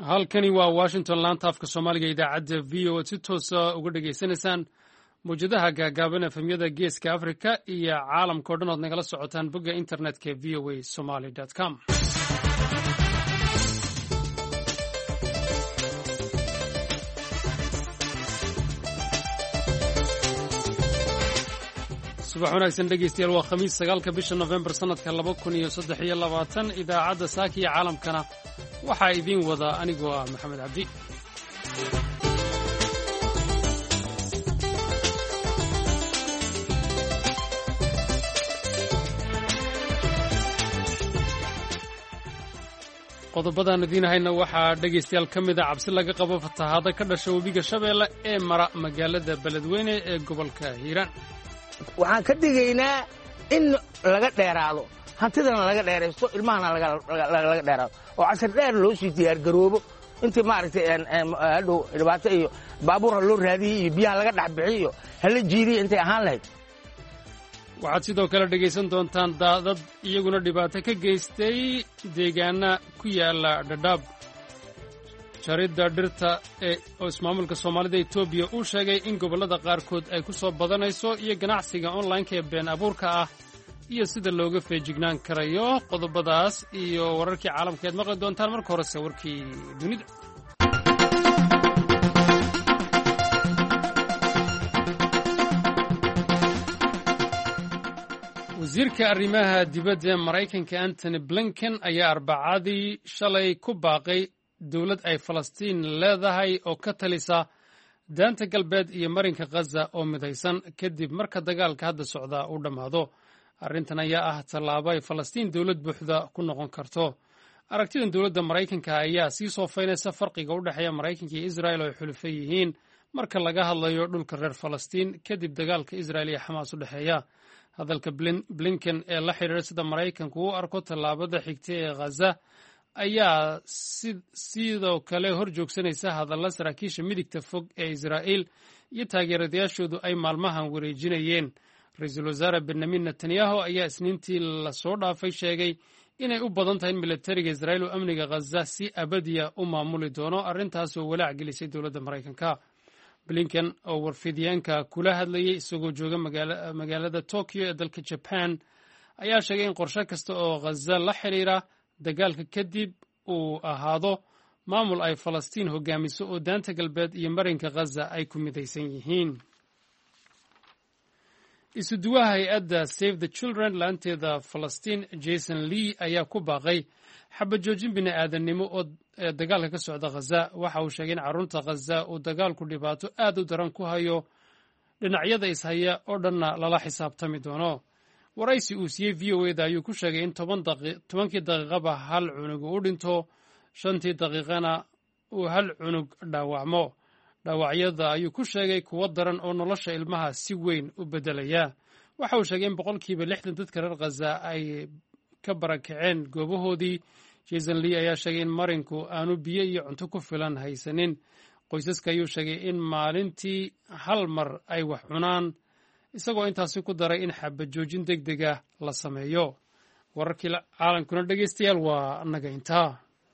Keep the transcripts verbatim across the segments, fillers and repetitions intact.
halkani waa Washington laanta afka Soomaaliga idaacadda V O A si toos ah uga dhageysanaysaan mowjadaha gaagaaban efemyada geeska Afrika iyo caalamka oo dhan ood nagala socotaan bogga internetka v o a somali dot com. subax wanaagsan dhegeystayaal waa khamiis sagaalka bisha November sanadka laba kun iyo saddex iyo labaatan idaacadda saaka iyo caalamkana waxaa idiin wada anigoo ah Maxamed Cabdi. qodobadaan idiin hayna waxaa dhegeystayaal ka mid ah cabsi laga qabo fatahaada ka dhasha webiga Shabeelle ee mara magaalada Beledweyne ee gobolka Hiiraan. waxaan ka digaynaa in laga dheeraado hantidana laga dheeraysto ilmahana laga laga dheeraado oo casar dheer loo sii diyaar garoobo intii maaragtay hadhow dhibaato iyo baabuurha loo raadiyey iyo biyaha laga dhex bixiyo hala jiiriya intay ahaan lahayd. waxaad sidoo kale dhegaysan doontaan daadad iyaguna dhibaato ka geystay deegaana ku yaala Dhadhaab. jaridda dhirta ee oo ismaamulka Soomaalida Itoobiya uu sheegay in gobollada qaarkood ay ku soo badanayso iyo ganacsiga online-ka ee been abuurka ah iyo sida looga feejignaan karayo. qodobadaas iyo wararkii caalamkeed maqli doontaan marka horese warkii dunida. wasiirka arrimaha dibadda ee Maraykanka Antony Blinken ayaa Arbacadii shalay ku baaqay dawlad ay Falastiin leedahay oo ka talisa daanta galbeed iyo marinka Gaza oo midaysan kadib marka dagaalka hadda socda uu dhammaado. arrintan ayaa ah tallaabo ay Falastiin dawlad buuxda ku noqon karto. aragtidan dawladda Maraykanka ayaa sii soofaynaysa farqiga u dhexeeya Maraykanka iyo Israa'iil oo ay xulufo yihiin marka laga hadlayo dhulka reer Falastiin kadib dagaalka Israa'iil iyo Xamaas u dhexeeya. hadalka Blinken ee la xiriira sida Maraykanku u arko tallaabada xigta ee Gaza ayaa sidoo kale hor joogsanaysa hadalla saraakiisha midigta fog ee Israa'iil iyo taageeradayaashoodu ay maalmahan wareejinayeen. ra-iisul wasaare Benjamin Netanyahu ayaa isniintii la soo dhaafay sheegay inay u badan tahay in militariga Israa'iil uu amniga Gaza si abadiya u maamuli doono, arrintaasoo walaac gelisay dowladda Maraykanka. Blinken oo warfidyaanka kula hadlayay isagoo jooga magaalada Tokyo ee dalka Japan ayaa sheegay in qorshe kasta oo Gaza la xiriira dagaalka kadib uu ahaado maamul ay Falastiin hogaamiso oo daanta galbeed iyo marinka Gaza ay ku midaysan yihiin. isuduwaha hay-adda Save the Children laanteeda Falastiin Jason Lee ayaa ku baaqay xabad joojin bini'aadanimo oo dagaalka ka socda Gaza. waxa uu sheegay in carruurta Gaza uu dagaalku dhibaato aad u daran ku hayo dhinacyada ishaya oo dhanna lala xisaabtami doono. waraysi uu siiyey V O A da ayuu ku sheegay in tobankii daqiiqaba hal cunug u dhinto, shantii daqiiqana uu hal cunug dhaawacmo. dhaawacyada ayuu ku sheegay kuwo daran oo nolosha ilmaha si weyn u beddelaya. waxa uu sheegay in boqolkiiba lixdan dadka reer Gaza ay ka barakaceen goobahoodii. Jason Lee ayaa sheegay in marinku aanu biyo iyo cunto ku filan haysanin. qoysaska ayuu sheegay in maalintii hal mar ay wax cunaan, isagoo intaasi ku daray in xabad joojin degdeg ah la sameeyo. wararkii caalamkuna dhegeystayaal waa naga intaa.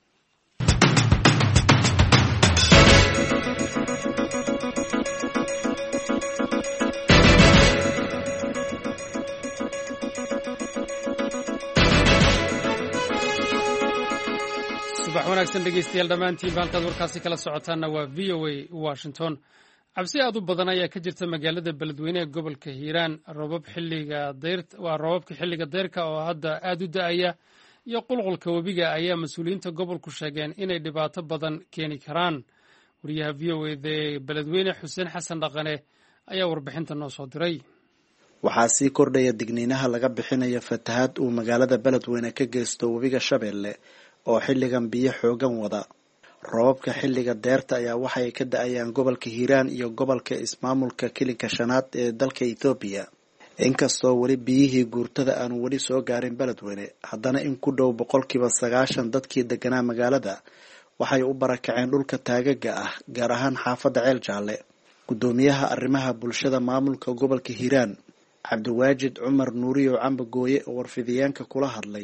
subax wanaagsan dhegeystayaal dhammaantiin halkaad warkaasi kala socotaanna waa V O A Washington. cabsi aad u badan ayaa ka jirta magaalada Beledweyne ee gobolka Hiiraan. roobab xilliga dayrta waa roobabka xilliga dayrka oo hadda aad u da'aya iyo qulqulka webiga ayaa mas'uuliyiinta gobolku sheegeen inay dhibaato badan keeni karaan. wariyaha V O A ee Beledweyne Xuseen Xasan Dhaqane ayaa warbixinta noo soo diray. waxaa sii kordhaya digniinaha laga bixinayo fatahaad uu magaalada Beledweyne ka geysto webiga Shabeelle oo xilligan biyo xoogan wada. roobabka xilliga deerta ayaa waxay ka da'ayaan gobolka Hiiraan iyo gobolka ismaamulka kilinka shanaad ee dalka Itoobiya. inkastoo weli biyihii guurtada aanu weli soo gaarin Beledweyne, haddana in ku dhow boqolkiiba sagaashan dadkii deganaa magaalada waxay u barakaceen dhulka taagaga ah, gaar ahaan xaafadda Ceel Jaalle. gudoomiyaha arrimaha bulshada maamulka gobolka Hiiraan Cabdiwaajid Cumar Nuuriyo Cambagooye oo warfidiyaanka kula hadlay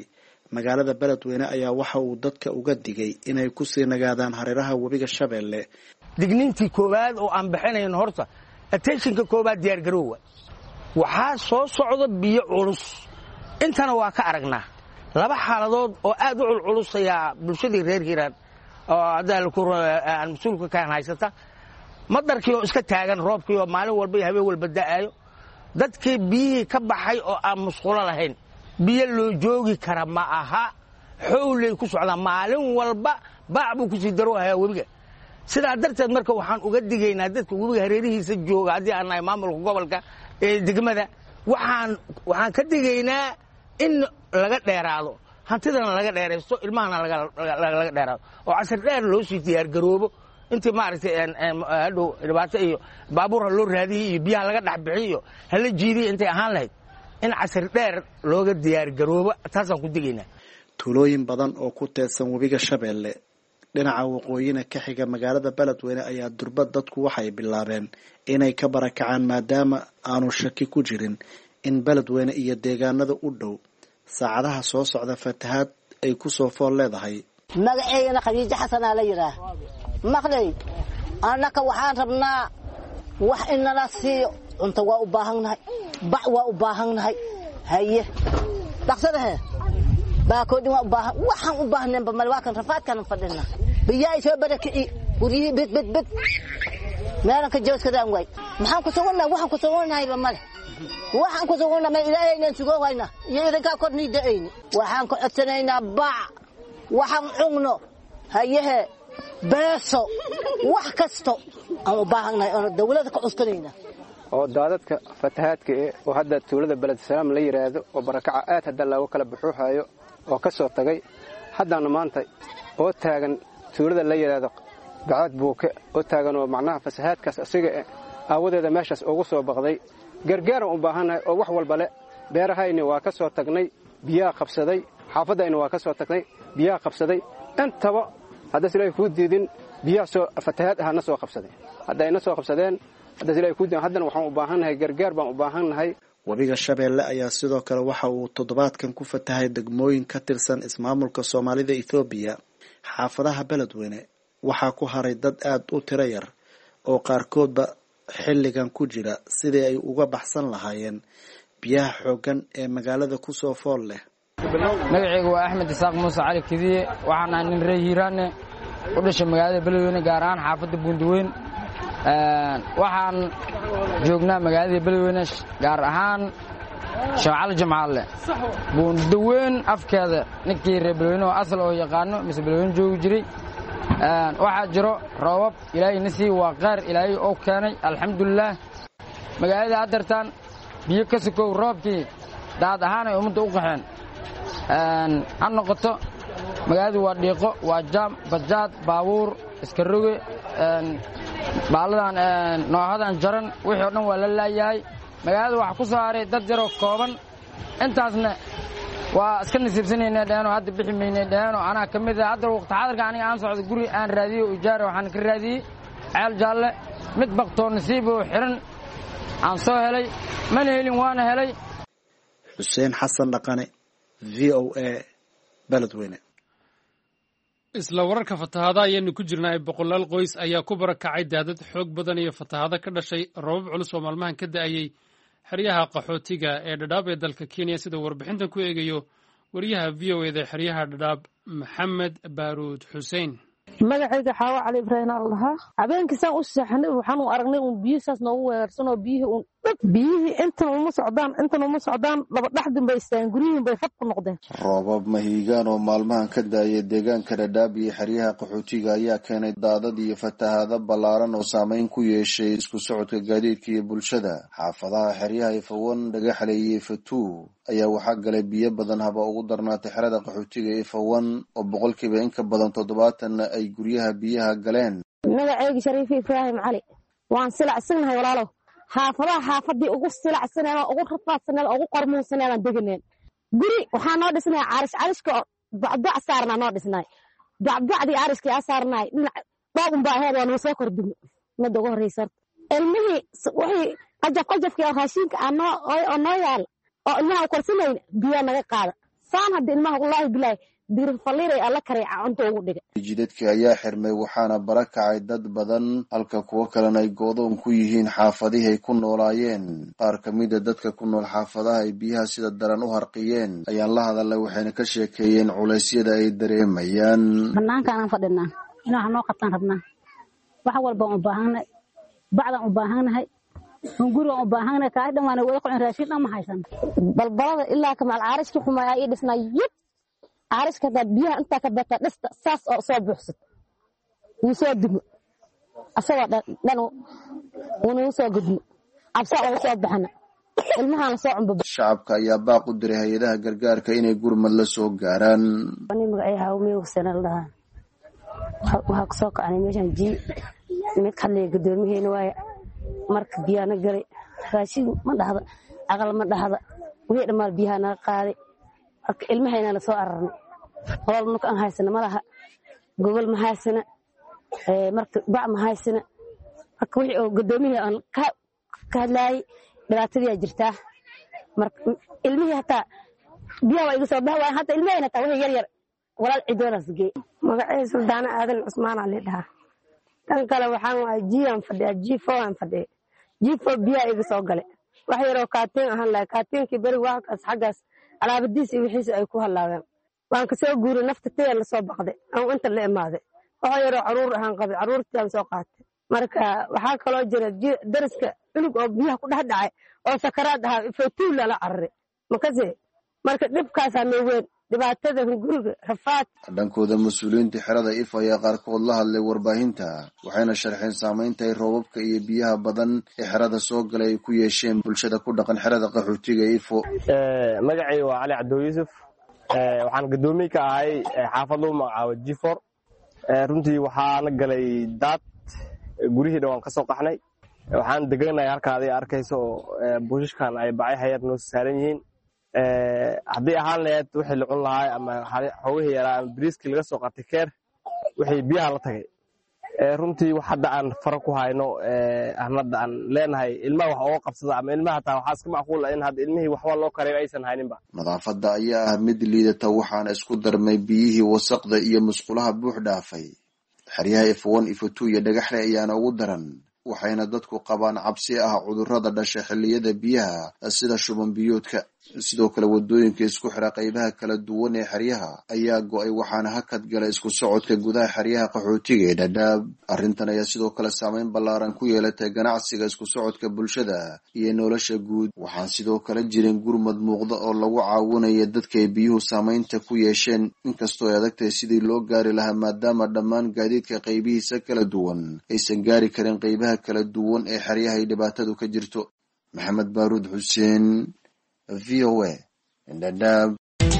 magaalada beledweyne ayaa waxa uu dadka uga digay inay ku sii nagaadaan hareeraha webiga Shabeelle. digniintii koowaad oo aan bixinayn horta attentionka koowaad diyaar garoowa waxaa soo socda biyo culus intana waa ka aragnaa laba xaaladood oo aad u culculus ayaa bulshadii reer Hiiraan oo adaa ku aan mas'uulka ka haysata madarkii oo iska taagan roobkii oo maalin walba iyo habeen walba da'ayo dadkii biyihii ka baxay oo aan musqulo lahayn biyo loo joogi kara ma aha xowlay ku socdaan maalin walba baac buu ku sii daro ayaa webiga sidaa darteed marka waxaan uga digaynaa dadka webiga hareerihiisa jooga haddii aan nahay maamulka gobolka ee degmada waxaan waxaan ka digaynaa in laga dheeraado hantidana laga dheeraysto ilmahana laga laga dheeraado oo casar dheer loo sii diyaar garoobo intii maaragtay hadhow dhibaato iyo baabuur loo raadiyay iyo biyaha laga dhaxbixiyo hala jiidiyo intay ahaan lahayd in casar dheer looga diyaar garoobo taasaan ku digaynaa tuulooyin badan oo ku teedsan webiga Shabeelle dhinaca waqooyiga ka xiga magaalada beledweyne ayaa durbad dadku waxay bilaabeen inay ka barakacaan maadaama aanu shaki ku jirin in beledweyne iyo deegaanada u dhow saacadaha soo socda fatahaad ay ku soo fool leedahay. magaceena Khadiija Xasan la yiraahdo maqlay anaka waxaan rabnaa wax inala siiyo inta waa u baahannahay bac waa u baahannahay haye dhaqsadahay baakoodin waa u baahan waxaan u baahneen ba malwaakan rafaadkan fadhina biyaay soo barakii guriyii bid bid bid meelanka jooskadaan way maxaan ku sugnaa waxaan ku sugnahay ba male waxaan ku sugnaa ma ilaahay inaan sugo wayna iyo idinka kornii daayni waxaan ku codsanaynaa bac waxaan cugno haye beeso wax kasto aan u baahannahay oo dawladda ka cuskanayna oo daadadka fatahaadka ee oo hadda tuulada Balad Salaam la yiraahdo oo barakaca aad hadda lagu kala buuxayo oo ka soo tagay haddana maanta oo taagan tuulada la yiraahdo Bacad Buuke oo taagan oo macnaha fatahaadkaas asiga aawadeeda meeshaas ugu soo baqday gargaar u baahannahay oo wax walba le beerahayni waa ka soo tagnay biyaha qabsaday xaafadayna waa ka soo tagnay biyaha qabsaday intaba hadda silay ku diidin biyaha soo fatahaad ahna soo qabsaday haddayna soo qabsadeen hadda silay ku diidin haddana waxaan u baahannahay gargaar baan u baahannahay. webiga Shabeelle ayaa sidoo kale waxa uu toddobaadkan ku fatahay degmooyin ka tirsan ismaamulka Soomaalida Itoobiya. xaafadaha beledweyne waxaa ku haray dad aad u tiro yar oo qaarkoodba xilligan ku jira sidii ay uga baxsan lahaayeen biyaha xoogan ee magaalada ku soo fool leh. magacaygu waa Axmed Isaaq Muuse Cali Kidiye waxaan ahay nin reer Hiiraan u dhashay magaalada beledweyne gaar ahaan xaafadda Buundaweyn waxaan joognaa magaalada beledweyne gaar ahaan Shaacal Jamcaale Buundaweyn afkeeda ninkii reer beledweyne oo asal oo yaqaano mise beledweyne joogi jiray waxaa jiro roobab ilaahay nasiib waa qaar ilaahay oo keenay alxamdulillah magaalada adartan biyo ka sokow roobkii daad ahaan ay umada u qaxeen aan noqoto magaaladu waa dhiiqo waa jaam bajaad baabuur iska roge baaladan noohadan jaran wixii oo dhan waa la laayahay magaalada waxa ku soo haray dad yar oo kooban intaasna waa iska nasiibsanaynaa dhaano hadda bixi meynay dhaano ana kamid ah hadda waqti xadarka aniga aan socdo guri aan raadiyo ijaar waxaan ka raadiyay ceel jaalle mid baqtoo nasiib oo xiran aan soo helay mana helin waana helay. Xuseen Xasan Dhaqane V O A beledweyne. isla wararka fatahaada ayaynu ku jirnaa boqolaal qoys ayaa ku barakacay daadad xoog badan iyo fatahaada ka dhashay roobab culus oo maalmahan ka da'ayay xeryaha qaxootiga ee Dadaab ee dalka Kenya sida warbixintan ku eegayo wariyaha V O A da xeryaha Dadaab Maxamed Baaruud Xuseen. magacayga Xaawa Cali Ibrahim Allah habeenkiisaan u saxnay waxaan u aragnay un biyahaas noogu weerarsan oo biyihii un biyihii inta uma socdaan inta uma socdaan laba dhaxdin bay istaan gurihiin bay fad ku noqdeen. roobab mahiigaan oo maalmahan ka daayay deegaanka Dadaab iyo xeryaha qaxootiga ayaa keenay daadad iyo fatahaado ballaaran oo saameyn ku yeeshay isku socodka gaadiidka iyo bulshada. xaafadaha xeryaha Ifawan Dhagaxle iyo Fatuu ayaa waxaa galay biyo badan haba ugu darnaatay xerada qaxootiga Ifawan oo boqolkiiba in ka badan toddobaatan ay guryaha biyaha galeen. magacayga Shariif Ibrahim Cali waan silacsanahay walaalo xaafadaha xaafadii ugu silacsanayn ugu rafaadsanay ugu qormuusanay deganeen guri waxaa noo dhisnay carish carishka bacbac saarna noo dhisnay bacbacdi carishka saarnay baabun baa heed oo soo kordhino mid ugu horeysa ilmihii wixii qajaf qajafkii raashinka aan oo noo yaal oo ilmaha korsanay biyo naga qaada saan hadda ilmaha wallaahi bilaahi dirin faliiray alla karay cunto ugu dhigay jidadkii ayaa xirmay waxaana barakacay dad badan halka kuwo kalena ay goodoon ku yihiin xaafadihii ay ku noolaayeen qaar ka mid a dadka ku nool xaafadaha ay biyaha sida daran u harqiyeen ayaan la hadalay waxayna ka sheekeeyeen culeysyada ay dareemayaan. banaankaan fadhinaa inaan noo qabtaan rabnaa wax walba u baahanay bacdan u baahanahay guriga u baahanahay ka dhamaanay wada qocin raashin dhama haysan balbalada ilaa kamal caariska xumaaya ii dhisnay caariska dad biyaha inta ka bata dhista saas oo soo buuxsad uu soo dimo asaga dhano uu soo gudmo absa oo soo baxana ilmaha soo cunba. shacabka ayaa baaq u diray hay'adaha gargaarka inay gurmad la soo gaaraan. ani magacay hawmeeyo sanadlaha waxa ka soo kacay meeshan ji mid kale gudoomiyeena waay marka biyana galay raashin ma dhahda aqal ma dhahda wixii dhamaal biyana qaaday ilmahayna la soo ararnay hool marka aan haysana malaha gobol ma haysana ee marka bac ma haysana marka wixii oo gudoomiye aan ka ka hadlay dhibaatadii jirta marka ilmihii hata biyaha way iga soo baxay hata ilmahayna taa wixii yar yar walaal ciidonas geey magacay Sultaan Aadan Usmaan Ali dhaha tan kale waxaan waa jiyan fadhiya jifo aan fadhiya jifo biyaha iga soo galay wax yar oo kaateen ahaan la kaateenkii bari wax kaas xagaas alaabadiis iyo wixiisa ay ku halaabeen waan ka soo guuray naftatay la soo baqday aan inta la imaaday waxa yar oo caruur ahaan qabay caruurtii soo qaatay marka waxa kale oo jira dariska cunug oo biyaha ku dhex dhacay oo sakaraad ah fatuul la carray makase marka dhibkaas aan weyn dhibaatada guriga rafaad. dhankooda mas'uuliyiinta xerada Ifo ayaa qaarkood la hadlay warbaahinta waxayna sharxeen saameynta ay roobabka iyo biyaha badan ee xerada soo galay ku yeesheen bulshada ku dhaqan xerada qaxootiga Ifo. ee magacay waa Cali Cabdo Yuusuf ee waxaan gudoomiye ka ahay xaafadda magacaabo Jifor ee runtii waxaan galay daad gurihii dhawaan ka soo qaxnay waxaan deganay halkaadii arkayso buushishkan ay bacay hayad noo saaran yihiin ee hadii ahaan leed wixii la cun lahaa ama xoogihii yaraa ama briiski laga soo qatay keer wixii biyaha la tagay ee runtii wax hadda aan fara ku hayno ee ahmad aan leenahay ilmaha wax oo qabsada ama ilmaha taa waxa iska macquul ah in hadda ilmihii waxba loo kareeyo aysan hayninba. nadaafadda ayaa ah mid liidata waxaana isku darmay biyihii wasaqda iyo musqulaha buux dhaafay xeryaha Ifo one Ifo two iyo dhagaxle ayaana ugu daran waxayna dadku qabaan cabsi ah cudurrada dhasha xilliyada biyaha sida shuban biyoodka. sidoo kale wadooyinka isku xira qaybaha kala duwan ee xeryaha ayaa go'ay waxaana hakad galay isku socodka gudaha xeryaha qaxootiga ee Dadaab. arrintan ayaa sidoo kale saameyn ballaaran ku yeelatay ganacsiga isku socodka bulshada iyo nolosha guud. waxaan sidoo kale jirin gurmad muuqda oo lagu caawinayo dadka ay biyuhu saameynta ku yeesheen inkastoo ay adagtahay sidii loo gaari lahaa maadaama dhammaan gaadiidka qaybihiisa kala duwan aysan gaari karin qaybaha kala duwan ee xeryaha ay dhibaatadu ka jirto. maxamed baaruud xuseen V O A Dadaab.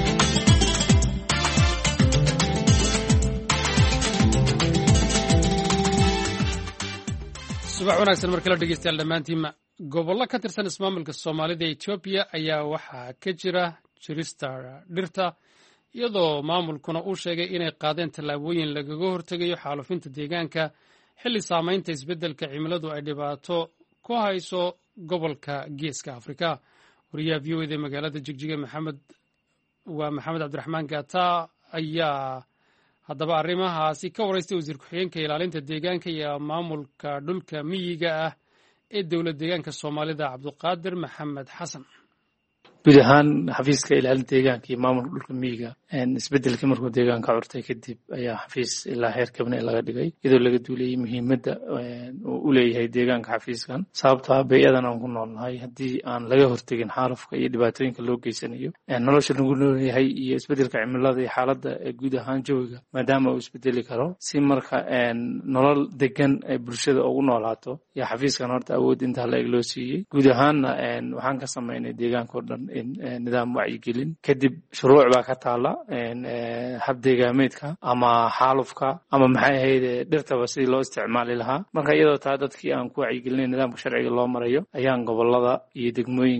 subax wanaagsan mar kale dhegeystayaal dhammaantiinma gobollo ka tirsan ismaamulka Soomaalida ee Ethiopia ayaa waxaa ka jira jirista dhirta iyadoo maamulkuna uu sheegay inay qaadeen tallaabooyin lagaga hortagayo xaalufinta deegaanka xilli saameynta isbeddelka cimiladu ay dhibaato ku hayso gobolka Geeska Afrika. wariyaha V O A magaalada Jigjiga Maxamed waa Maxamed Cabdiraxmaan Gaata ayaa haddaba arrimahaasi ka waraystay wasiir ku-xigeenka ilaalinta deegaanka iyo maamulka dhulka miyiga ah ee dowlad deegaanka Soomaalida Cabdiqaadir Maxamed Xasan. guud ahaan xafiiska ilaalinta deegaanka iyo maamulka dhulka miyiga isbedelkii markuu deegaanka curtay kadib ayaa xafiis ilaa heer kabne laga dhigay iyadoo laga duulayay muhiimadda uu u leeyahay deegaanka xafiiskan sababtoo ah bay-adan aan ku noolnahay haddii aan laga hortegin xaalufka iyo dhibaatooyinka loo geysanayo nolosha lagu noolyahay iyo isbedelka cimilada iyo xaaladda guud ahaan jawiga maadaama uu isbedeli karo si marka nolol degan ay bulshada ugu noolaato yaa xafiiskan horta awood intaa la eg loo siiyey. guud ahaanna waxaan ka samaynay deegaanka oo dhan nidaam wacyigelin kadib shuruuc baa ka taala hab deegaameedka ama xaalufka ama maxay ahayd dhirtaba sidii loo isticmaali lahaa. marka iyadoo taa dadkii aan ku wacyigelinay nidaamka sharciga loo marayo ayaan gobolada iyo degmooyinka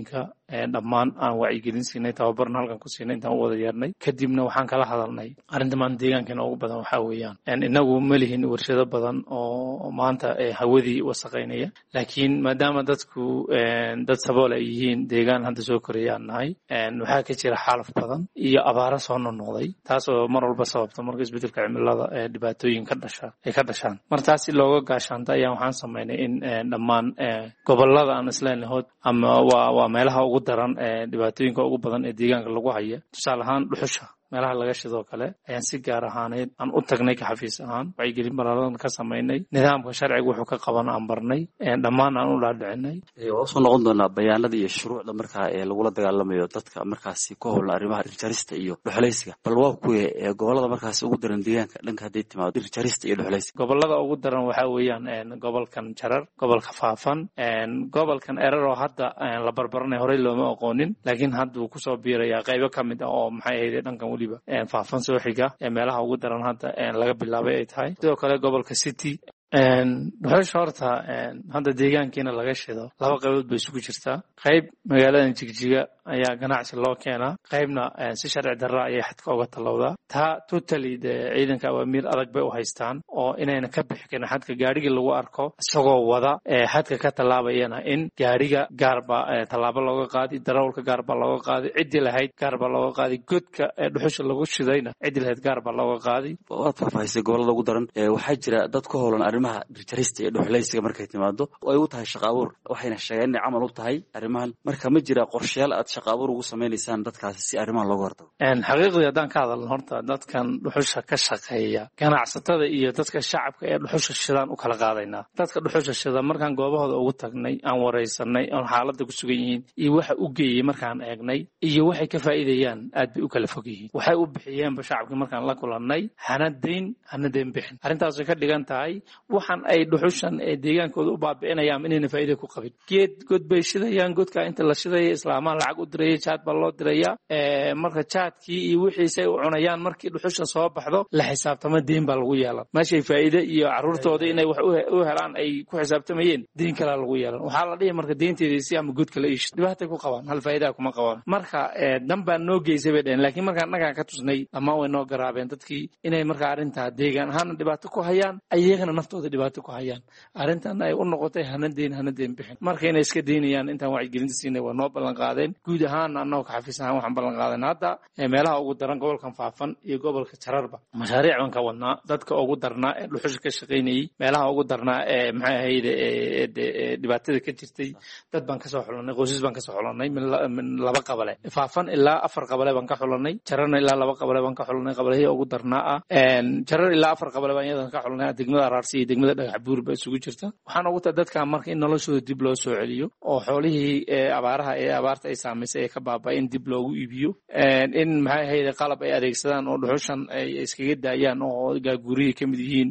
dhammaan aan wacyigelin siinay tababarna halkan ku siinay intaan u wada yeernay kadibna waxaan kala hadalnay arrinta maanta deegaankeena ugu badan waxaa weeyaan inagu ma lihin warshado badan oo maanta hawadii wasaqaynaya laakiin maadaama dadku dad sabool ay yihiin deegaan hadda soo korayaan nahay waxaa ka jira xaalaf badan iyo abaaro soo noqnoqday taas oo mar walba sababta marka isbedelka cimilada ee dhibaatooyin ka dhasha ay ka dhashaan martaas si looga gaashaanta ayaa waxaan samaynay in dhammaan gobolada aan isleenahood ama waa waa meelaha ugu daran ee dhibaatooyinka ugu badan ee deegaanka lagu haya tusaale ahaan dhuxusha meelaha laga shidoo kale ayaan si gaar ahaaneed aan u tagnay ka xafiis ahaan wacyigelin balaaran ka samaynay nidaamka sharciga wuxuu ka qaban aan barnay dhammaan aan u dhaadhicinay waa soo noqon doonaa bayaanada iyo shuruucda markaa ee lagula dagaalamayo dadka markaasi ku howlan arrimaha dhirjarista iyo dhuxulaysiga bal waa kuwe ee gobolada markaasi ugu daran deegaanka dhanka hadday timaado dhirjarista iyo dhuxulaysiga gobolada ugu daran waxaa weeyaan gobolkan jarar gobolka faafan gobolkan erar oo hadda la barbaranay horey looma aqoonin laakiin hadda wuu kusoo biirayaa qaybo ka mid ah oo maxay ahayd dhankan faafan soo xiga ee meelaha ugu daran hadda laga bilaabay ay tahay sidoo kale gobolka city dhuxusha horta hadda deegaankiina laga shido laba qaybood bay isugu jirtaa qayb magaaladan jigjiga ayaa ganacsi loo keenaa qaybna si sharci darra ayay xadka uga tallowdaa taa totally de ciidanka awaamiir adag bay u haystaan oo inayna ka bixi karin xadka gaarigii lagu arko isagoo wada xadka ka tallaabayana in gaariga gaarba tallaabo looga qaadi darawalka gaarbaa looga qaadi ciddii lahayd gaarbaa looga qaadi godka dhuxusha lagu shidayna ciddii lahayd gaarbaa looga qaadi waad faahfaahisay gobolada ugu daran waxaa jira dad ku howlan arrimaha dhirjarista iyo dhuxulaysiga markay timaado ay u tahay shaqo abuur waxayna sheegeen inay camal u tahay arrimahan marka ma jira qorshayaal aad shaqo abuur ugu samaynaysaan dadkaasi si arrimahan looga hortago xaqiiqdii haddaan ka hadalno horta dadkan dhuxusha ka shaqeeya ganacsatada iyo dadka shacabka ee dhuxusha shidaan u kala qaadaynaa dadka dhuxusha shida markaan goobahooda ugu tagnay aan waraysanay oon xaaladda ku sugan yihiin iyo waxa u geeyey markaan eegnay iyo waxay ka faa'iidayaan aad bay u kala fog yihiin waxay u bixiyeenba shacabkii markaan la kulannay hana dayn hana dayn bixin arrintaasay ka dhigan tahay waxaan ay dhuxushan ee deegaankooda u baabi'inayaan inayna faa'iido ku qabin geed god bay shidayaan godka inta la shidaya islaamaan lacag u diraya jaad baa loo dirayaa marka jaadkii iyo wixiisay u cunayaan markii dhuxusha soo baxdo la xisaabtama deyn baa lagu yeelan meeshay faa'iide iyo carruurtooda inay wax u helaan ay ku xisaabtamayeen deyn kalaa lagu yeelan waxaa la dhihi marka deynteediisi ama godka la iish dhibaatay ku qabaan hal faa'iidaa kuma qabaan marka dan baa noo geysay bay dhaheen laakiin markaan annagaan ka tusnay dhammaan way noo garaabeen dadkii inay marka arrintaa deegaan ahaana dhibaato ku hayaan ayagana naftooda dhibaato ku hayaan arrintan ay u noqotay hana deyn hana deyn bixin marka inay iska deynayaan intaan wacyigelinta siinay waa noo ballan qaadeen guud ahaan annagoo ka xafiis ahaan waxaan ballan qaadeen hadda meelaha ugu daran gobolkan faafan iyo gobolka jararba mashaariic baan ka wadnaa dadka ugu darnaa ee dhuxusha ka shaqaynayey meelaha ugu darnaa ee maxay ahayd dhibaatada ka jirtay dad baan kasoo xulanay qoysas baan kasoo xulanay min laba qabale faafan ilaa afar qabale baan ka xulanay jararna ilaa laba qabale baan ka xulanay qabalahii ugu darnaa ah jarar ilaa afar qabale baan iyadan ka xulanay degmada araarsi iyo degmada dhagax buur ba isugu jirta waxaan ugu taa dadka marka in noloshooda dib loo soo celiyo oo xoolihii abaaraha ee abaarta ay saamaysay ee ka baaba'ay in dib loogu iibiyo in maxay ahayd qalab ay adeegsadaan oo dhuxushan ay iskaga daayaan oo gaaguriyay ka mid yihiin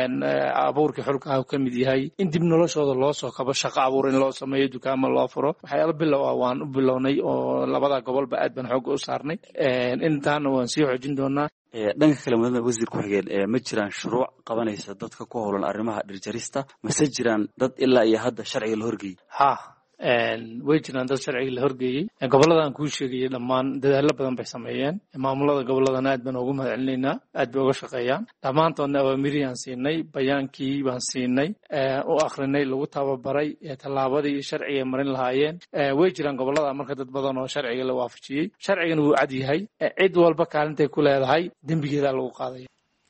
abuurkii xulkaha ka mid yahay in dib noloshooda loo soo kabo shaqo abuur in loo sameeyo dukaamo loo furo waxyaalo bilow ah waan u bilownay oo labada gobolba aad baan xoog u saarnay intaana waan sii xoojin doonaa dhanka kale mudane wasiir ku-xigeen ma jiraan shuruuc qabanaysa dadka ku howlan arrimaha dhirjarista mase jiraan dad ilaa iyo hadda sharciga la horgeeyey ha way jiraan dad sharciga la horgeeyey goboladan kuu sheegayay dhammaan dadaallo badan bay sameeyeen maamulada goboladana aad baan ugu mahad celinaynaa aad bay uga shaqeeyaan dhammaantoodna awaamiriyaan siinay bayaankii baan siinay u akrinay lagu tababaray tallaabadii sharciga ay marin lahaayeen way jiraan gobolada marka dad badan oo sharciga la waafajiyey sharcigana wuu cad yahay cid walba kaalintay ku leedahay dembigeedaa lagu qaadaya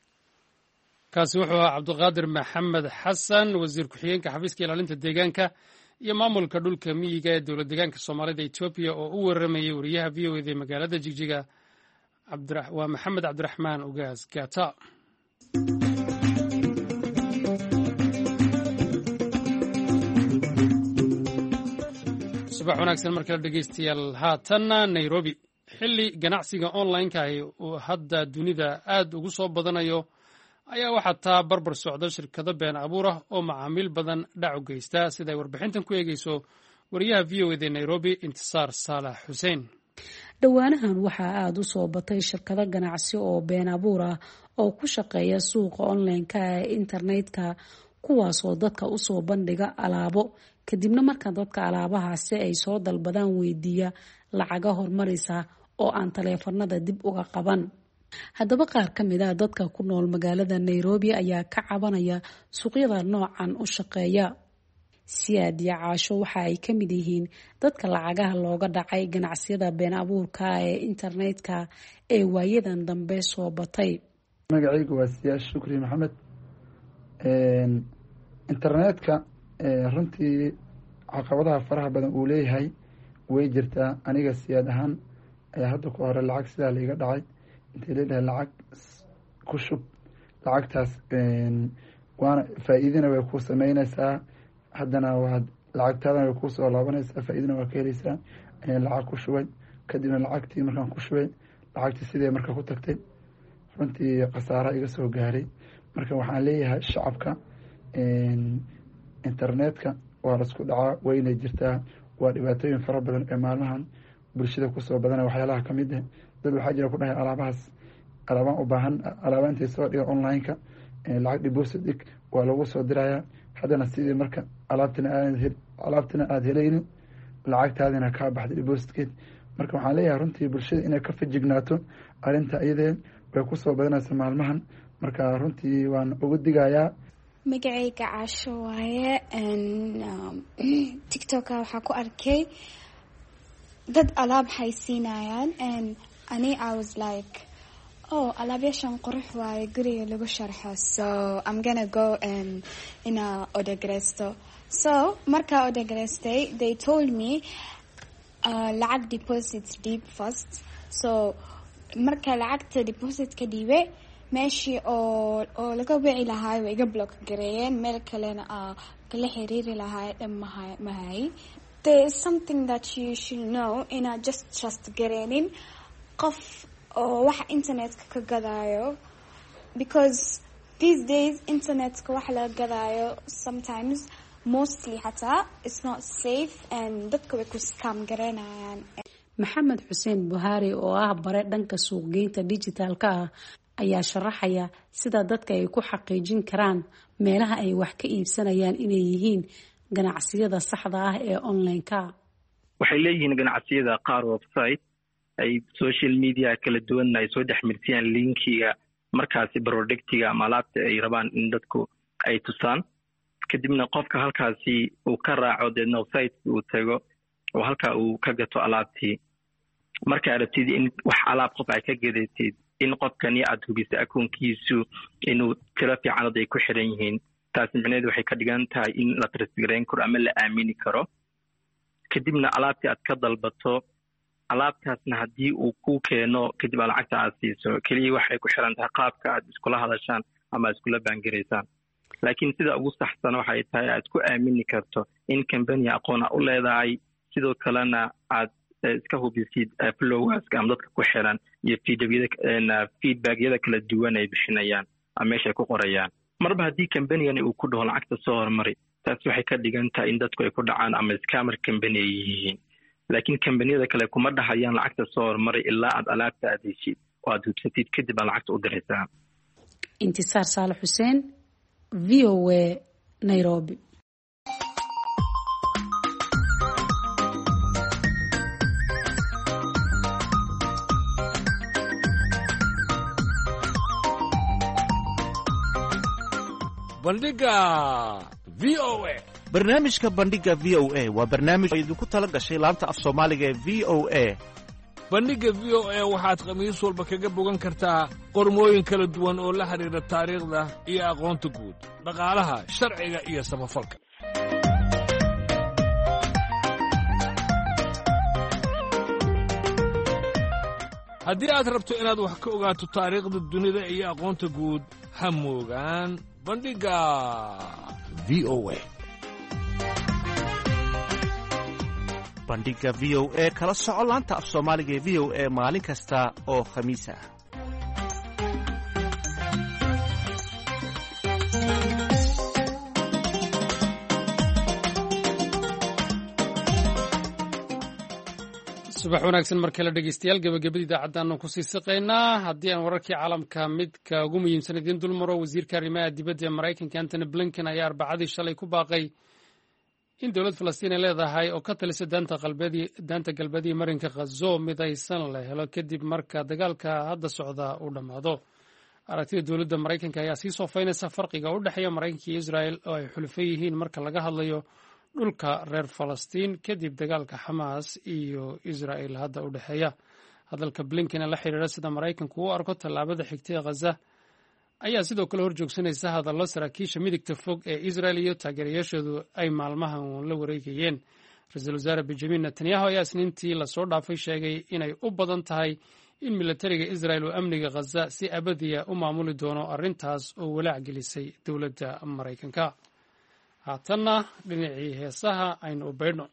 kaasi wuxuu ahaa cabdiqaadir maxamed xasan wasiir ku-xigeenka xafiiska ilaalinta deegaanka iyo maamulka dhulka miyiga ee dowlad deegaanka soomaalida etoobiya oo u waramayay wariyaha v o eda ee magaalada jigjiga waa maxamed cabdiraxmaan ugaas gata subax wanaagsan markale dhegeystayaal haatanna nairobi xilli ganacsiga online-kaahi uu hadda dunida aad ugu soo badanayo ayaa waxaa taa barbar socda shirkado been abuur ah oo macaamiil badan dhac u geysta sida ay warbixintan ku eegeyso wariyaha v o eda nairobi intisaar saalax xuseen dhowaanahan waxaa aada u soo batay shirkado ganacsi oo been abuur ah oo ku shaqeeya suuqa online-ka ee internetka kuwaasoo dadka usoo bandhiga alaabo kadibna marka dadka alaabahaasi ay soo dalbadaan weydiiya lacaga hormarisa oo aan taleefanada dib uga qaban. haddaba qaar ka mid ah dadka ku nool magaalada Nairobi ayaa ka cabanaya suuqyada noocan u shaqeeya. Siyaad iyo Caasho waxa ay ka mid yihiin dadka lacagaha looga dhacay ganacsiyada been abuurka ee internetka ee waayadan dambe soo batay. magacaygu waa Siyaad Shukri Maxamed. internetka runtii caqabadaha faraha badan uu leeyahay way jirtaa. aniga Siyaad ahaan ayaa hadda ku hore lacag sidaa laiga dhacay intay leedahay lacag ku shub lacagtaas waana faa'iidina way ku samaynaysaa haddana waad lacagtaadana way kusoo laabanaysaa faa'iidina waa ka helaysaa ayaan lacag ku shubay kadibna lacagtii markaan ku shubay lacagtii sidee marka ku tagtay runtii khasaara iga soo gaaray. marka waxaan leeyahay shacabka internetka waa laisku dhacaa wayna jirtaa waa dhibaatooyin fara badan ee maalmahan bulshada kusoo badana waxyaalaha ka mid ah dad waxaa jira ku dhahay alaabahaas alaabaan u baahan alaaba intay soo dhiga online-ka lacag deposit dhig waa lagu soo dirayaa haddana sidii marka alaabtina aad alaabtina aada helaynin lacagtaadina kaa baxday depositkeed. marka waxaan leeyahay runtii bulshada inay ka fajignaato arrinta iyadee way kusoo badanaysa maalmahan marka runtii waan ugu digayaa. magacayga Caasho waaye tiktoka waxaa ku arkay dad alaab haysiinayaan and ani I was like oh alaabyaashan qurux waaye guriga lagu sharxo so I'm gonna go and ina order gareysto. so markaa order gareystay they told me uh, lacag deposit deep first. so marka lacagta deposit ka dhiibe meeshii oo oo laga wici lahaa way iga block gareeyeen meel kalena ah kala xiriiri lahaa dhamahay mahay. there is something that you should know in a just trust gareenin qof oo waxa internetka ka gadaayo because these days internetka waxa la gadaayo sometimes mostly hata it's not safe and dadka way ku scam gareenayaan. Maxamed Xuseen Buhari oo ah bare dhanka suuqgeynta digitalka ah ayaa sharaxaya sida dadka ay ku xaqiijin karaan meelaha ay wax ka iibsanayaan inay yihiin ganacsiyada saxda ah ee online-ka. waxay leeyihiin ganacsiyada qaar website ay social media kala duwan ay soo dhaxmirtiyaan linkiga markaasi productiga ama alaabta ay rabaan in dadku ay tusaan kadibna qofka halkaasi uu ka raaco deedna website uu tago oo halka uu ka gato alaabtii. marka aragtid in wax alaab qof ay ka gadatid in qofkani aad hubisay akoonkiisu inuu tiro fiican ay ku xiran yihiin taas micnaheedu waxay ka dhigan tahay in la transfereyn karo ama la aamini karo. kadibna alaabtii aad ka dalbato alaabtaasna haddii uu ku keeno kadib lacagta aad siiso kaliya waxay ku xiran tahay qaabka aad iskula hadashaan ama iskula baangaraysaan. laakiin sida ugu saxsan waxay tahay aad ku aamini karto in company aqoon u leedahay sidoo kalena aad iska hubisid followers ama dadka ku xiran iyo feedback-yada kala duwan ay bixinayaan ama meesha ku qorayaan. marba haddii company-gan uu ku dhaho lacagta soo hormari taas waxay ka dhigan tahay in dadku ay ku dhacaan ama scammer company ay yihiin. laakiin company-yada kale kuma dhahayaan lacagta soo hormari ilaa aad alaabta aad heshid oo aad hubsatid kadib aad lacagta u diraysaa. Intisaar Saalax Xuseen, V O A, Nairobi. bandhiga V O A. barnaamijka bandhiga V O A waa barnaamij oo idinku tala gashay laanta af Soomaaliga ee V O A. bandhiga V O A waxaad khamiis walba kaga bogan kartaa qormooyin kala duwan oo la xiriira taariikhda iyo aqoonta guud, dhaqaalaha, sharciga iyo samafalka. haddii aad rabto inaad wax ka ogaato taariikhda dunida iyo aqoonta guud ha moogaan bandhiga V O A. bandhiga V O A kala soco laanta af Soomaaliga ee V O A maalin kasta oo khamiis ah. subax wanaagsan mar kale dhegeystayaal gabagabada idaacaddaanu ku sii siqaynaa haddii aan wararkii caalamka midka ugu muhiimsan idiin dul maro wasiirka arrimaha dibadda ee maraykanka antony blinken ayaa arbacadii shalay ku baaqay in dowlad falastiin ay leedahay oo ka talisa daanta galbeedii marinka khazo midaysan la helo kadib marka dagaalka hadda socda uu dhammaado aragtida dowladda maraykanka ayaa sii soofaynaysa farqiga u dhexeeya maraykanka iyo israel oo ay xulufo yihiin marka laga hadlayo dhulka reer falastiin kadib dagaalka xamaas iyo israel hadda u dhexeeya hadalka blinken ee la xidhiidha sida maraykanku u arko tallaabada xigtay khaza ayaa sidoo kale hor joogsanaysa hadallo saraakiisha midigta fog ee israel iyo taageerayaashoodu ay maalmahan la wareegayeen ra-iisul wasaare benjamin netanyahu ayaa isniintii lasoo dhaafay sheegay inay u badan tahay in milatariga israel uu amniga khaza si abadiya u maamuli doono arrintaas oo walaac gelisay dowladda maraykanka haatanna dhinacii heesaha aynu u baydhno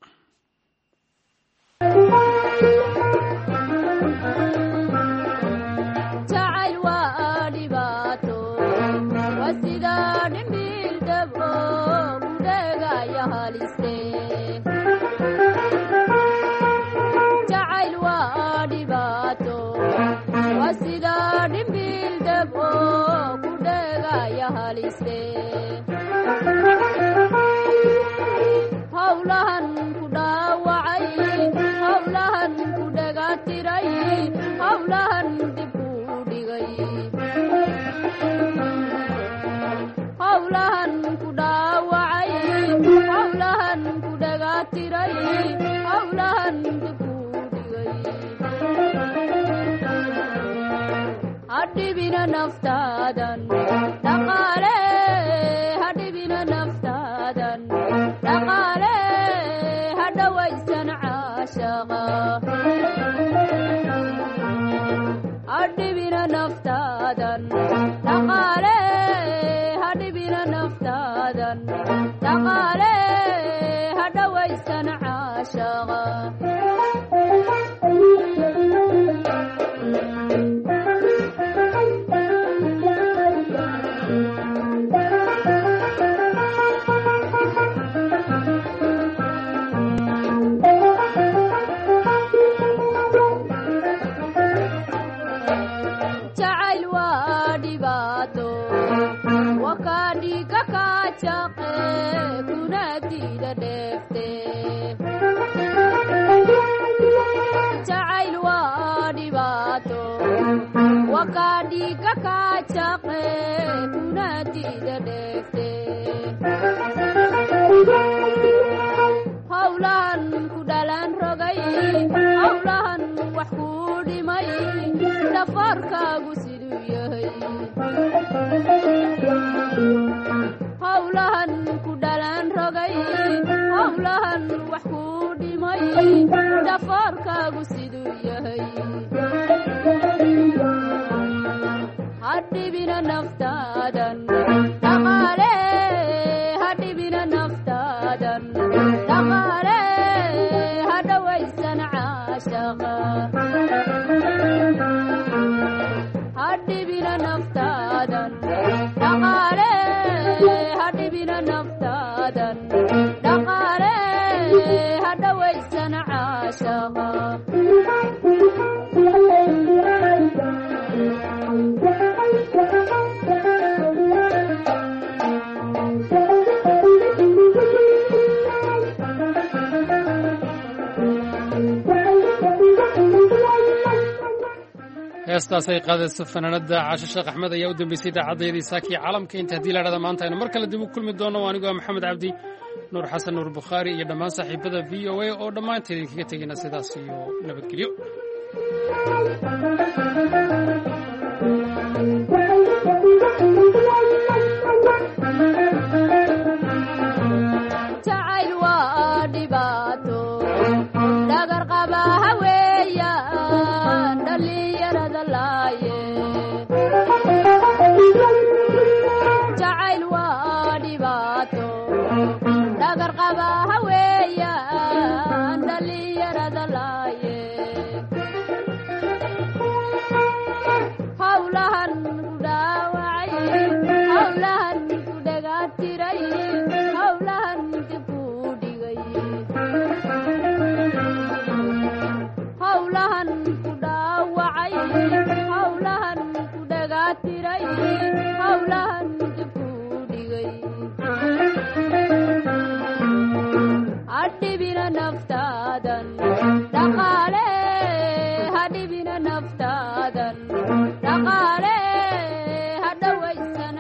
hawlahan ku dhaawacay hawlahan ku dhagatiray hawlahan dib u dhigay hawlahan ku dhaawacay hawlahan ku dhagatiray hawlahan dib u dhigay hadhibina naftaadan dhaqaale hadhibina naftaadan dhaqaale hadhawaysan caashaqa hadhibina naftaadan dhaqaale hadhibina naftaadan dhaqaale hadhawaysan caashaqa wakadiga kachaqe kunadida dhefte hawlahan ku dhalan rogay hawlahan wax ku dhimay dhafarkaagu siduu yahay hawlahan ku dhalan rogay hawlahan wax ku dhimay dhafarkaagu siduu yahay hadhibina naftaadan dhaqaale hadhibina naftaadan dhaqaale hadhawaysan caashaqa hadhibina naftaadan dhaqaale hadhibina naftaadan dhaqaale hadhawaysan caashaqa heestaasay qaadayso fanaanada caasho sheekh axmed ayaa u dambeysay idaacaddaydii saakii caalamka inta haddii la dhahda maanta aynu mar kale dib u kulmi doono anigu waa maxamed cabdi nuur xasan nuur bukhaari iyo dhammaan saaxiibada v o a oo dhammaanteed idinkaga tegayna sidaas iyo nabadgelyo jacayl waa dhibaato dhagar qaba haweeyaan dhalinyarada laaye jacayl waa dhibaato dhagar qaba haweeyaan dhalinyarada laaye hawlahan